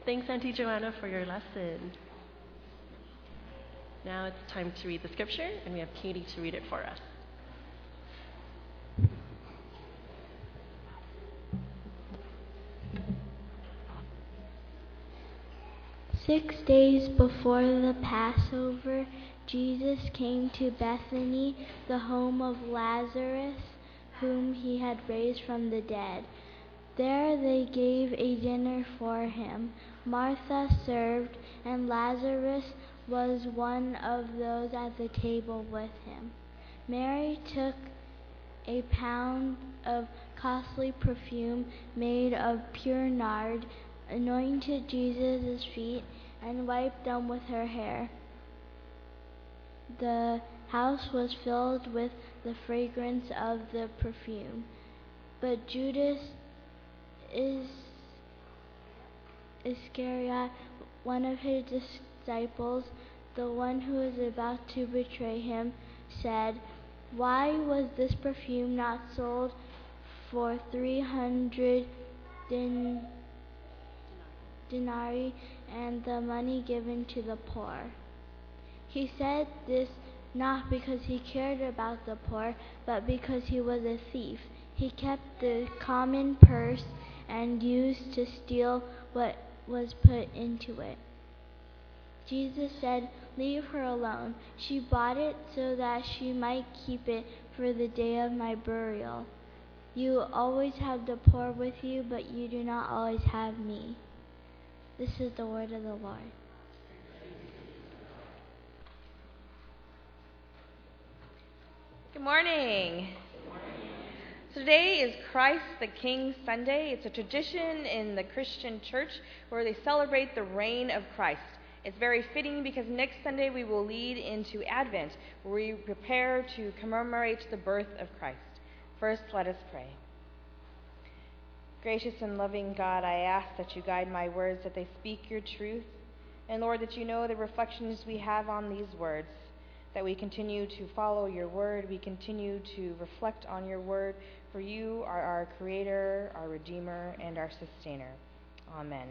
Thanks, Auntie Joanna, for your lesson. Now it's time to read the scripture, and we have Katie to read it for us. 6 days before the Passover, Jesus came to Bethany, the home of Lazarus, whom he had raised from the dead. There they gave a dinner for him. Martha served, and Lazarus was one of those at the table with him. Mary took a pound of costly perfume made of pure nard, anointed Jesus' feet, and wiped them with her hair. The house was filled with the fragrance of the perfume. But Judas Iscariot, one of his disciples, the one who was about to betray him, said, "Why was this perfume not sold for 300 denarii and the money given to the poor?" He said this not because he cared about the poor, but because he was a thief. He kept the common purse and used to steal what was put into it. Jesus said, "Leave her alone. She bought it so that she might keep it for the day of my burial. You always have the poor with you, but you do not always have me." This is the word of the Lord. Good morning. So today is Christ the King Sunday. It's a tradition in the Christian church where they celebrate the reign of Christ. It's very fitting because next Sunday we will lead into Advent, where we prepare to commemorate the birth of Christ. First, let us pray. Gracious and loving God, I ask that you guide my words, that they speak your truth. And Lord, that you know the reflections we have on these words, that we continue to follow your word, we continue to reflect on your word, for you are our Creator, our Redeemer, and our Sustainer. Amen.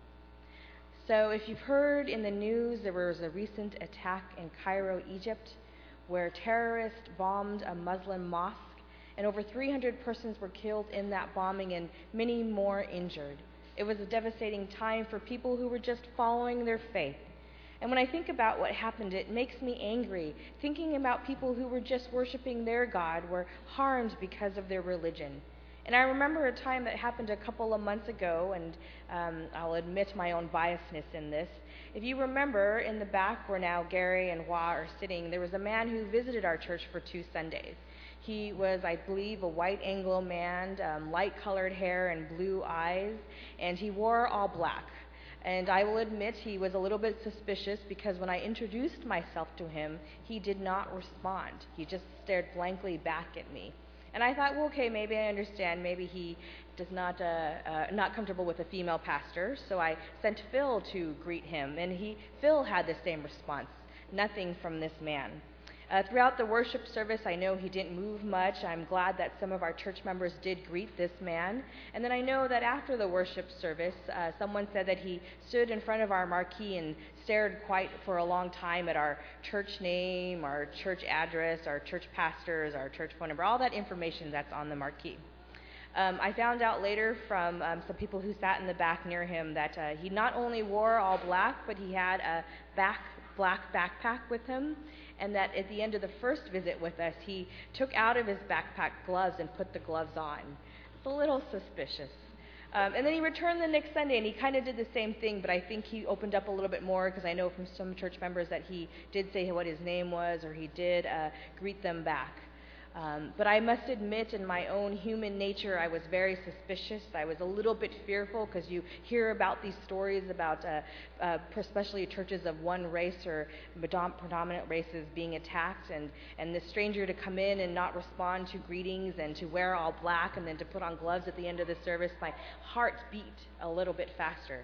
So if you've heard in the news, there was a recent attack in Cairo, Egypt, where terrorists bombed a Muslim mosque, and over 300 persons were killed in that bombing and many more injured. It was a devastating time for people who were just following their faith. And when I think about what happened, it makes me angry, thinking about people who were just worshiping their God were harmed because of their religion. And I remember a time that happened a couple of months ago, and I'll admit my own biasness in this. If you remember, in the back where now Gary and Hua are sitting, there was a man who visited our church for 2 Sundays. He was, I believe, a white Anglo man, light-colored hair and blue eyes, and he wore all black. And I will admit he was a little bit suspicious because when I introduced myself to him, he did not respond. He just stared blankly back at me. And I thought, well, okay, maybe I understand. Maybe he does not comfortable with a female pastor. So I sent Phil to greet him, and Phil had the same response. Nothing from this man. Throughout the worship service, I know he didn't move much. I'm glad that some of our church members did greet this man. And then I know that after the worship service, someone said that he stood in front of our marquee and stared quite for a long time at our church name, our church address, our church pastors, our church phone number, all that information that's on the marquee. I found out later from some people who sat in the back near him that he not only wore all black, but he had a black backpack with him, and that at the end of the first visit with us, he took out of his backpack gloves and put the gloves on. It's a little suspicious. And then he returned the next Sunday, and he kind of did the same thing, but I think he opened up a little bit more because I know from some church members that he did say what his name was, or he did greet them back. But I must admit, in my own human nature, I was very suspicious. I was a little bit fearful because you hear about these stories about especially churches of one race or predominant races being attacked, and this stranger to come in and not respond to greetings and to wear all black and then to put on gloves at the end of the service. My heart beat a little bit faster.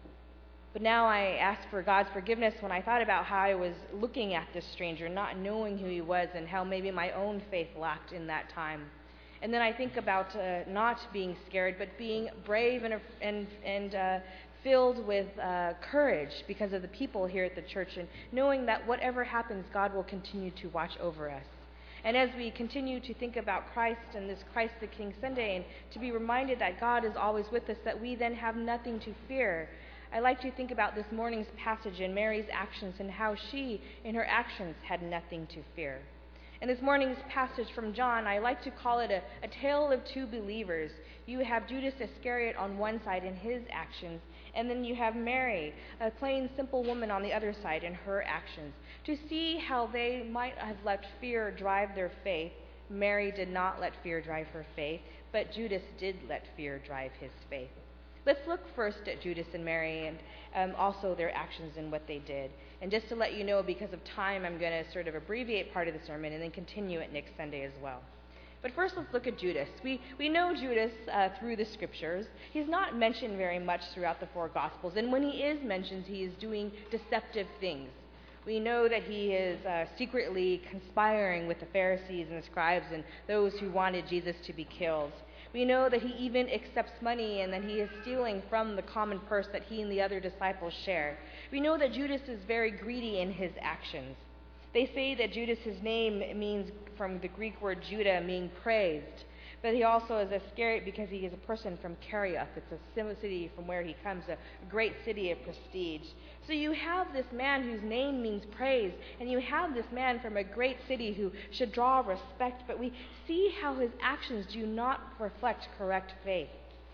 But now I ask for God's forgiveness when I thought about how I was looking at this stranger, not knowing who he was, and how maybe my own faith lacked in that time. And then I think about not being scared, but being brave and filled with courage because of the people here at the church, and knowing that whatever happens, God will continue to watch over us. And as we continue to think about Christ and this Christ the King Sunday, and to be reminded that God is always with us, that we then have nothing to fear, I like to think about this morning's passage and Mary's actions and how she, in her actions, had nothing to fear. In this morning's passage from John, I like to call it a tale of two believers. You have Judas Iscariot on one side in his actions, and then you have Mary, a plain, simple woman on the other side in her actions. To see how they might have let fear drive their faith, Mary did not let fear drive her faith, but Judas did let fear drive his faith. Let's look first at Judas and Mary and also their actions and what they did. And just to let you know, because of time, I'm going to sort of abbreviate part of the sermon and then continue it next Sunday as well. But first, let's look at Judas. We know Judas through the Scriptures. He's not mentioned very much throughout the four Gospels, and when he is mentioned, he is doing deceptive things. We know that he is secretly conspiring with the Pharisees and the scribes and those who wanted Jesus to be killed. We know that he even accepts money and that he is stealing from the common purse that he and the other disciples share. We know that Judas is very greedy in his actions. They say that Judas' name means, from the Greek word Judah, meaning praised. But he also is Iscariot because he is a person from Kerioth. It's a city from where he comes, a great city of prestige. So you have this man whose name means praise, and you have this man from a great city who should draw respect, but we see how his actions do not reflect correct faith.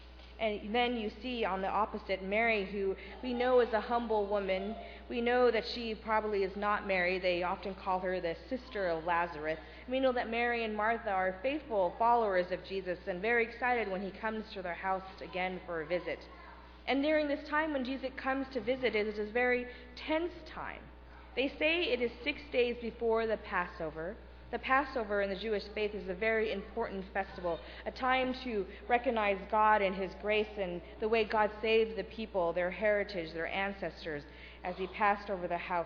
And then you see on the opposite Mary, who we know is a humble woman. We know that she probably is not Mary. They often call her the sister of Lazarus. We know that Mary and Martha are faithful followers of Jesus and very excited when he comes to their house again for a visit. And during this time when Jesus comes to visit, it is a very tense time. They say it is 6 days before the Passover. The Passover in the Jewish faith is a very important festival, a time to recognize God and his grace and the way God saved the people, their heritage, their ancestors, as he passed over the house.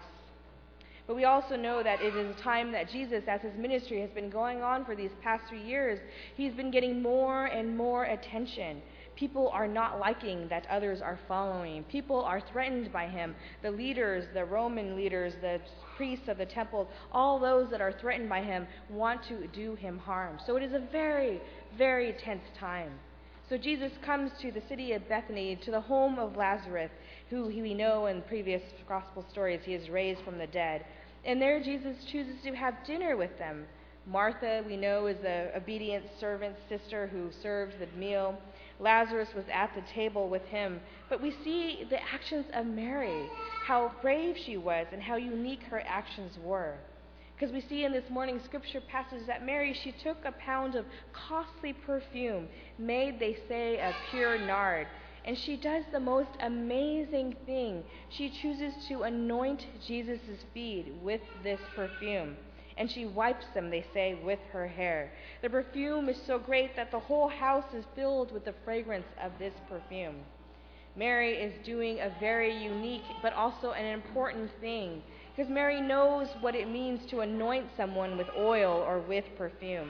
But we also know that it is a time that Jesus, as his ministry has been going on for these past 3 years, he's been getting more and more attention. People are not liking that others are following. People are threatened by him. The leaders, the Roman leaders, the priests of the temple, all those that are threatened by him want to do him harm. So it is a very, very tense time. So Jesus comes to the city of Bethany, to the home of Lazarus, who we know in previous gospel stories he is raised from the dead. And there Jesus chooses to have dinner with them. Martha, we know, is the obedient servant sister who serves the meal. Lazarus was at the table with him. But we see the actions of Mary, how brave she was and how unique her actions were. Because we see in this morning's scripture passage that Mary, she took a pound of costly perfume, made, they say, of pure nard. And she does the most amazing thing. She chooses to anoint Jesus' feet with this perfume. And she wipes them, they say, with her hair. The perfume is so great that the whole house is filled with the fragrance of this perfume. Mary is doing a very unique but also an important thing, because Mary knows what it means to anoint someone with oil or with perfume.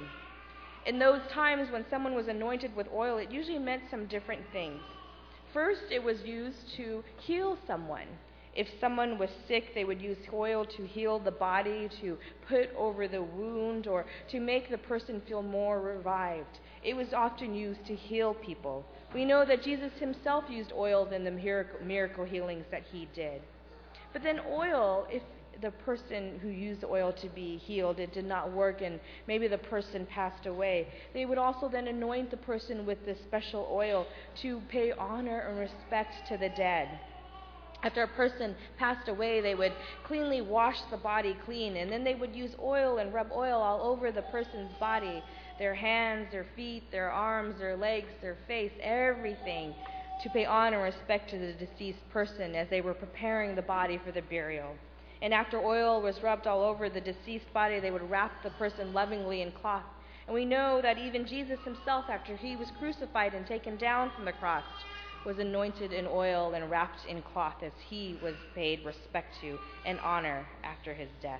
In those times when someone was anointed with oil, it usually meant some different things. First, it was used to heal someone. If someone was sick, they would use oil to heal the body, to put over the wound, or to make the person feel more revived. It was often used to heal people. We know that Jesus himself used oil in the miracle healings that he did. But then oil, if the person who used the oil to be healed, it did not work, and maybe the person passed away, they would also then anoint the person with this special oil to pay honor and respect to the dead. After a person passed away, they would cleanly wash the body clean, and then they would use oil and rub oil all over the person's body, their hands, their feet, their arms, their legs, their face, everything, to pay honor and respect to the deceased person as they were preparing the body for the burial. And after oil was rubbed all over the deceased body, they would wrap the person lovingly in cloth. And we know that even Jesus himself, after he was crucified and taken down from the cross, was anointed in oil and wrapped in cloth as he was paid respect to and honor after his death.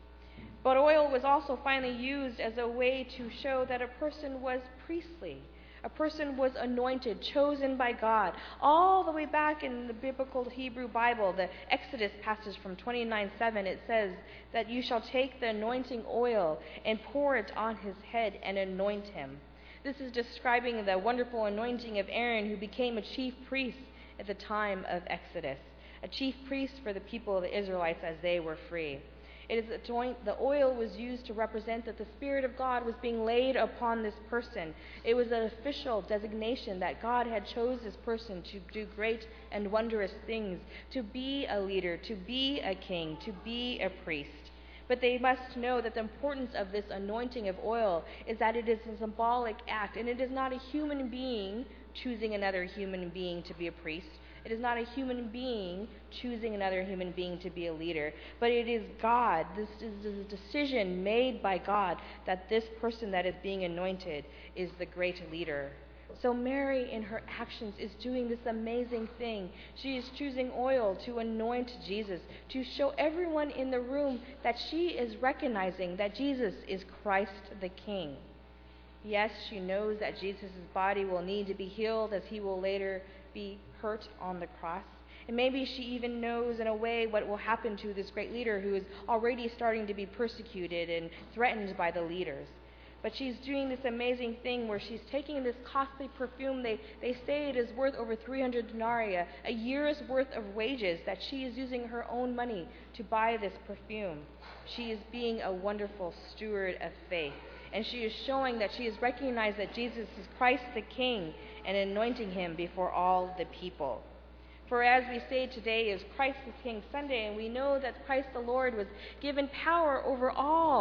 But oil was also finally used as a way to show that a person was priestly, A person was anointed, chosen by God. All the way back in the biblical Hebrew Bible, the Exodus passage from 29:7, it says that you shall take the anointing oil and pour it on his head and anoint him. This is describing the wonderful anointing of Aaron, who became a chief priest at the time of Exodus, a chief priest for the people of the Israelites as they were free. The oil was used to represent that the Spirit of God was being laid upon this person. It was an official designation that God had chose this person to do great and wondrous things, to be a leader, to be a king, to be a priest. But they must know that the importance of this anointing of oil is that it is a symbolic act, and it is not a human being choosing another human being to be a priest. It is not a human being choosing another human being to be a leader, but it is God. This is a decision made by God that this person that is being anointed is the great leader. So Mary, in her actions, is doing this amazing thing. She is choosing oil to anoint Jesus, to show everyone in the room that she is recognizing that Jesus is Christ the King. Yes, she knows that Jesus' body will need to be healed as he will later be hurt on the cross. And maybe she even knows in a way what will happen to this great leader who is already starting to be persecuted and threatened by the leaders. But she's doing this amazing thing where she's taking this costly perfume. They say it is worth over 300 denarii, a year's worth of wages, that she is using her own money to buy this perfume. She is being a wonderful steward of faith. And she is showing that she has recognized that Jesus is Christ the King and anointing him before all the people. For as we say, today is Christ the King Sunday, and we know that Christ the Lord was given power over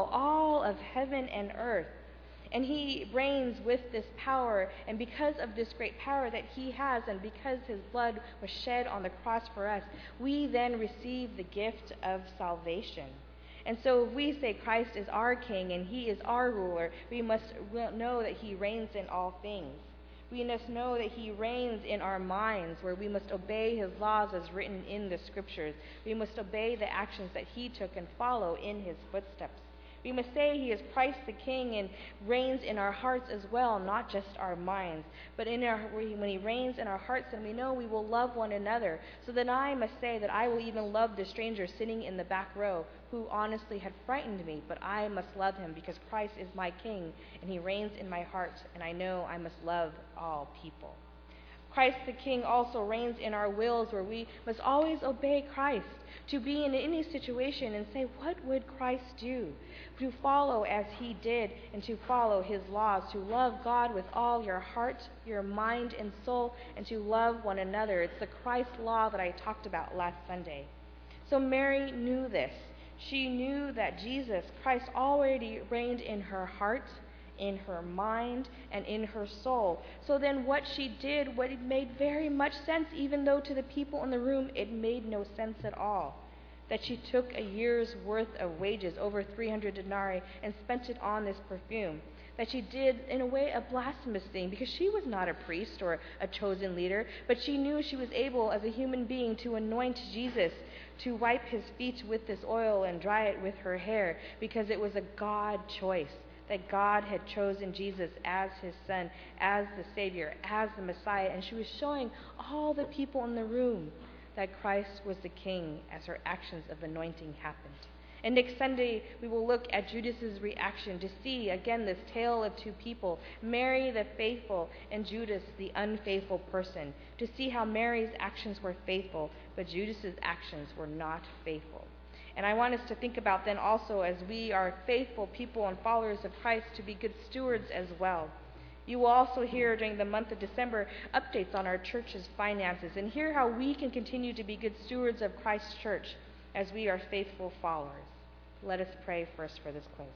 all of heaven and earth. And he reigns with this power, and because of this great power that he has, and because his blood was shed on the cross for us, we then receive the gift of salvation. And so if we say Christ is our King and he is our ruler, we must know that he reigns in all things. We must know that he reigns in our minds, where we must obey his laws as written in the Scriptures. We must obey the actions that he took and follow in his footsteps. We must say he is Christ the King and reigns in our hearts as well, not just our minds. But when he reigns in our hearts, then we know we will love one another. So then I must say that I will even love the stranger sitting in the back row who honestly had frightened me, but I must love him because Christ is my King and he reigns in my heart, and I know I must love all people. Christ the King also reigns in our wills, where we must always obey Christ, to be in any situation and say, what would Christ do? To follow as he did and to follow his laws, to love God with all your heart, your mind, and soul, and to love one another. It's the Christ law that I talked about last Sunday. So Mary knew this. She knew that Jesus Christ already reigned in her heart, in her mind, and in her soul. So then what she did, it made very much sense, even though to the people in the room it made no sense at all. That she took a year's worth of wages, over 300 denarii, and spent it on this perfume. That she did, in a way, a blasphemous thing, because she was not a priest or a chosen leader, but she knew she was able, as a human being, to anoint Jesus, to wipe his feet with this oil and dry it with her hair, because it was a God choice. That God had chosen Jesus as his son, as the Savior, as the Messiah, and she was showing all the people in the room that Christ was the King as her actions of anointing happened. And next Sunday, we will look at Judas's reaction to see, again, this tale of two people, Mary the faithful and Judas the unfaithful person, to see how Mary's actions were faithful, but Judas's actions were not faithful. And I want us to think about then also, as we are faithful people and followers of Christ, to be good stewards as well. You will also hear during the month of December updates on our church's finances and hear how we can continue to be good stewards of Christ's church as we are faithful followers. Let us pray first for this closing.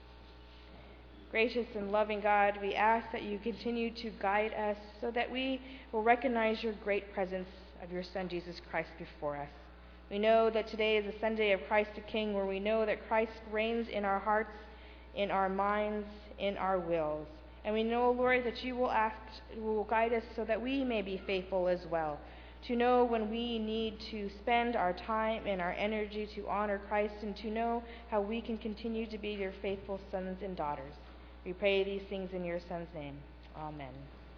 Gracious and loving God, we ask that you continue to guide us so that we will recognize your great presence of your Son, Jesus Christ, before us. We know that today is a Sunday of Christ the King, where we know that Christ reigns in our hearts, in our minds, in our wills. And we know, Lord, that you will guide us so that we may be faithful as well, to know when we need to spend our time and our energy to honor Christ, and to know how we can continue to be your faithful sons and daughters. We pray these things in your Son's name. Amen.